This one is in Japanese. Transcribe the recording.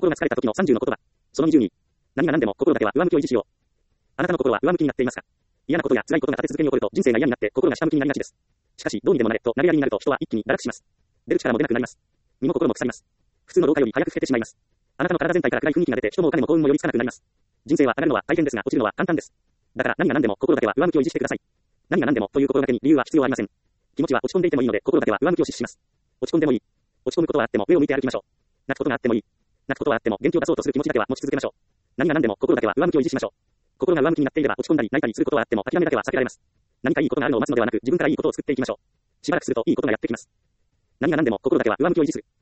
心が疲れた時の30の言葉。その20に。何が何でも心だけは上向きを維持しよう。あなたの心は上向きになっていますか？嫌なことや辛いことが立て続けに起こると人生が嫌になって心が下向きになりがちです。しかし、どうにでもなれと投げやりになると人は一気に堕落します。出る力も出なくなります。身も心も腐ります。普通の老化より早く老けてしまいます。あなたの体全体から暗い雰囲気が出て人もお金も幸運も寄りつかなくなります。人生は上がるのは大変ですが落ちるのは簡単です。だから何が何でも心だけは上向きを維持してください。何が何でもという心がけに理由は必要ありません。気持ちは落ち込んでいてもいいので心だけは上向きを実施します。落ち込んでもいい。落ち込むことはあっても上を向いて歩きましょう。泣くことがあってもいい。泣くことはあっても元気を出そうとする気持ちだけは持ち続けましょう。何が何でも心だけは上向きを維持しましょう。心が上向きになっていれば落ち込んだり泣いたりすることはあっても諦めだけは避けられます。何かいいことがあるのを待つのではなく自分からいいことを作っていきましょう。しばらくするといいことがやってきます。何が何でも心だけは上向きを維持する。